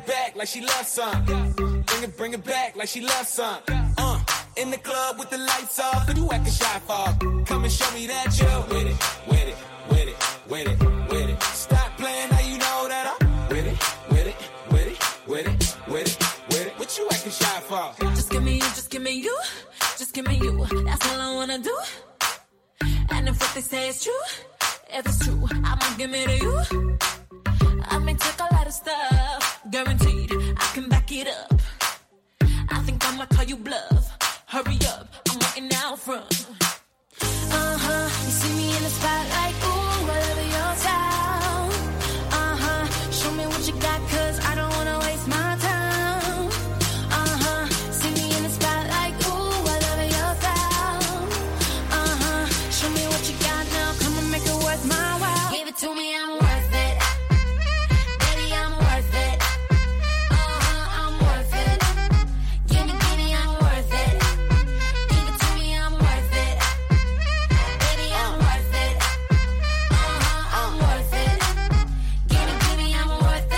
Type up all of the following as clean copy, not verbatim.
it back like she loves some. Bring it back like she loves some. In the club with the lights off, but you acting shy for. Come and show me that you're with it, with it, with it, with it, with it. Stop playing, now you know that I'm with it, with it, with it, with it, with it, with it. What you acting shy for? Just give me you, just give me you, just give me you. That's all I wanna do. And if what they say is true, if it's true, I'ma give it to you. I may take a lot of stuff, guaranteed I can back it up. I think I'ma call you bluff. Hurry up, I'm waiting out front. You see me in the spotlight, ooh, I love your style. Show me what you got, cause I don't wanna waste my time. See me in the spotlight, ooh, I love your style. Show me what you got now, come and make it worth my while. Give it to me, I'm worth it. Baby, I'm worth it. I'm worth it. Give me, I'm worth it. Give it to me, I'm worth it. Baby, I'm worth it. I'm worth it. Give me, I'm worth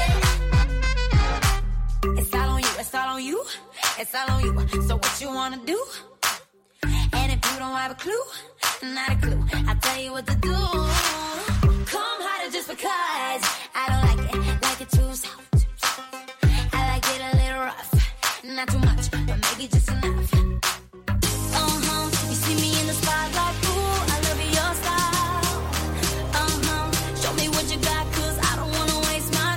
it. It's all on you, it's all on you, it's all on you. So what you wanna do? And if you don't have a clue, not a clue, I'll tell you what to do. Come harder just because I don't like it too soft. I like it a little rough, not too much, but maybe just enough. You see me in the spotlight, ooh, I love your style. Show me what you got, cause I don't wanna waste my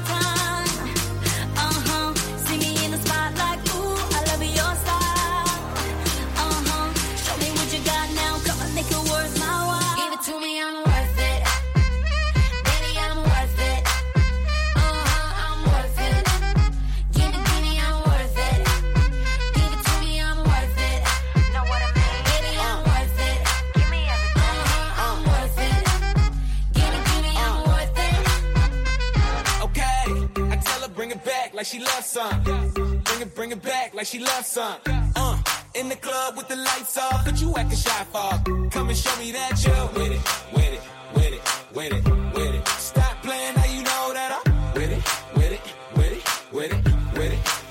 time. See me in the spotlight, ooh, I love your style. Show me what you got now, come on, make it worth my while. Give it to me, I'm worth it. Baby, I'm worth it. I'm worth it. Give me, I'm worth it. Give it to me, I'm worth it. Know what I mean? Baby, I'm worth it. Give me everything. I'm worth it. Give me, I'm worth it. Okay, I tell her bring it back like she loves some. Bring it back like she loves some. In the club with the lights off, but you acting shy for. Come and show me that you're with it, with it, with it, with it, with it. Stop playing, now you know that I'm with it, with it, with it, with it, with it,